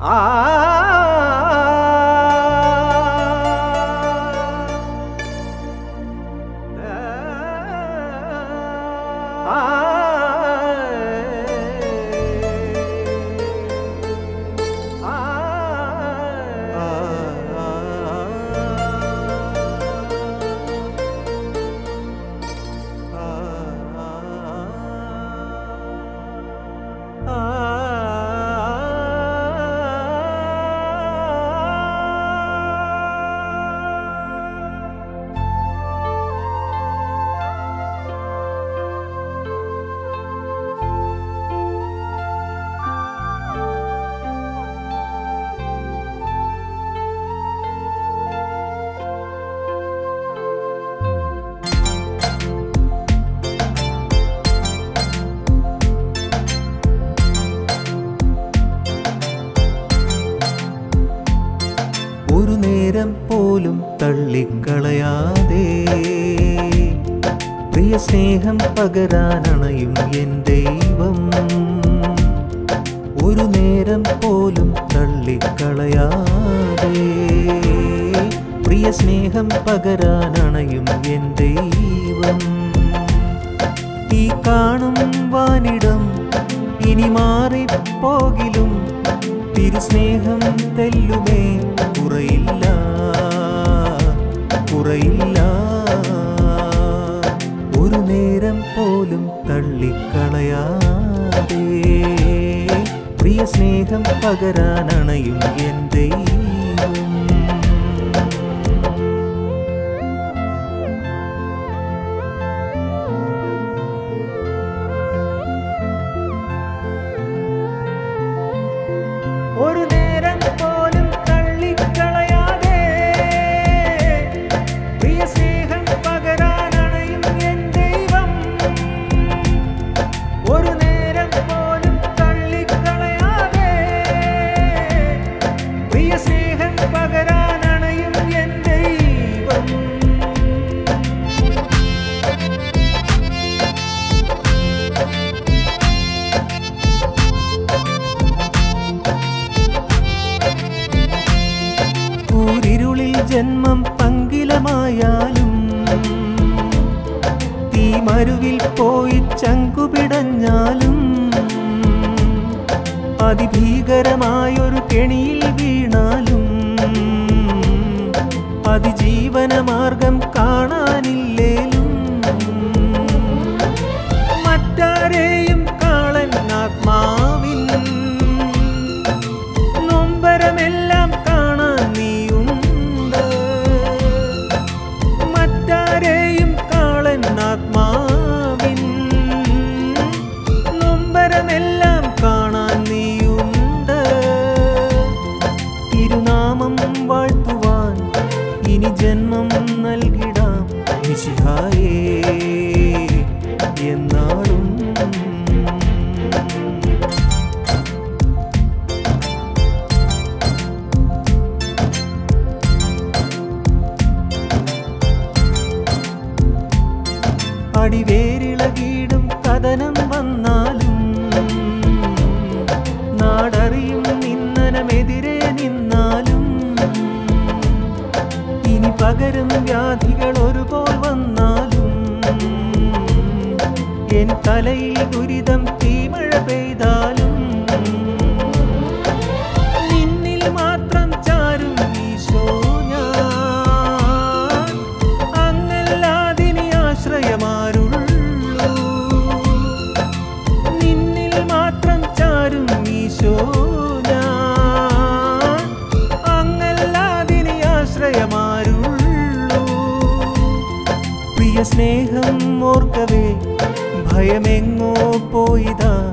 ആ ഒരു നേരം പോലും തള്ളിക്കളയാതെ പ്രിയ സ്നേഹം പകരാനണയും എൻ ദൈവം. ഒരു നേരം പോലും തള്ളിക്കളയാതെ പ്രിയ സ്നേഹം പകരാനണയും എൻ ദൈവം. ഈ കാണും വാനിടം ഇനി മാറിപ്പോകിലും തിരുസ്നേഹം തെല്ലുമേ കുറയില്ല കുറയില്ല. ഒരു നേരം പോലും തള്ളിക്കളയാതെ പ്രിയ സ്നേഹം പകരാനണയും എൻ ദൈവം. ഒരു നേരം പോലും തള്ളിക്കളയാതെ പ്രിയ സ്നേഹം പകരാനണയും എൻ ദൈവം. ഒരു നേരം പോലും തള്ളിക്കളയാതെ പ്രിയ സ്നേഹം പകരാനണയും എൻ ദൈവം. ൂരിരുളിൽ ജന്മം പങ്കിലമായാലും തീമരുവിൽ പോയി ചങ്കുപിടഞ്ഞാലും അതിഭീകരമായൊരു കെണിയിൽ വീണാലും അതിജീവനമാർഗം കാണാനില്ലേലും മറ്റാരെയും കാളൻ ആത്മാവിൽ നൊമ്പരമെല്ലാം കാണാൻ നീയുണ്ട്. മറ്റാരെയും കാളൻ ആത്മാവിൻ നൊമ്പരമെല്ലാം കാണാൻ നീയുണ്ട്. തിരുനാമം വാഴ്ത്തുവാൻ ഇനി ജന്മം നൽകിടാം മിശിഹായേ എന്നാളും. അടിവേരിളകീടും കഥനം വന്നാലും നാടറിയും നിന്ദനമെതിരെ നിന്നാലും ഇനി പകരും വ്യാധികൾ ഒരുപോൽ വന്നാലും എൻ തലയിൽ ദുരിതം തീമഴ പെയ്താലും നിന്നിൽ മാത്രം ചാരും ഈശോ ഞാൻ. അങ്ങല്ലാതിനി ആശ്രയമാരുള്ളൂ. നിന്നിൽ മാത്രം ചാരും ഈശോ ഞാൻ. അങ്ങല്ലാതിനി ആശ്രയമാരുള്ളൂ. പ്രിയ സ്നേഹം ഓർക്കവേ ഭയമെങ്ങോ പോയിതാ